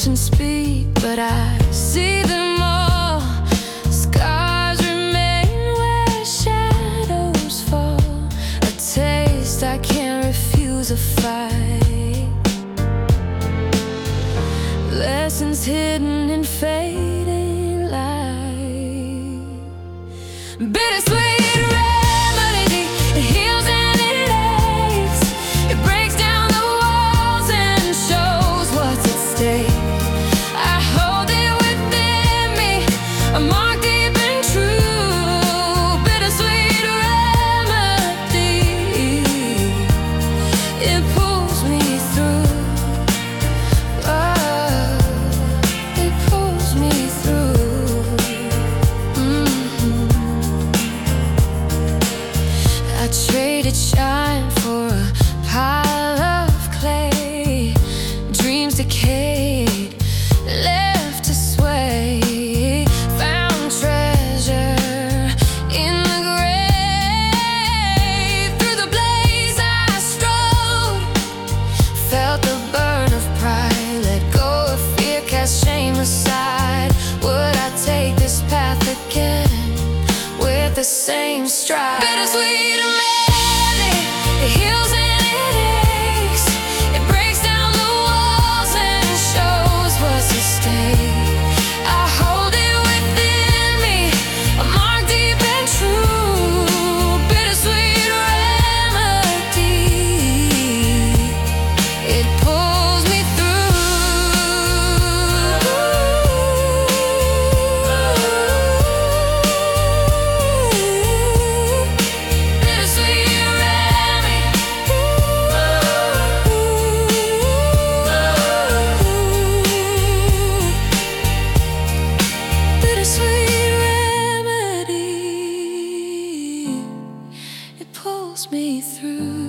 actions speak, but I see them all. Scars remain where shadows fall. A taste I can't refuse, a fight. Lessons hidden in fading light. Bittersweet remedy, it heals and it aches. It breaks down the walls and shows what's at stake. I hold it within me, a mark deep and true. Bittersweet remedy, it pulls me through. Oh, it pulls me through. I traded shine for a pile of clay. Dreams decayed, left to sway. Found treasure in the grave. Through the blaze I strode, felt the burn of pride. Let go of fear, cast shame aside. Would I take this path again with the same stride? Bittersweet remedy, it heals and it aches. It breaks down the walls and shows what's at stake. I hold it within me, a mark deep and true. Bittersweet remedy, it pulls me Bittersweet remedy, it pulls me through.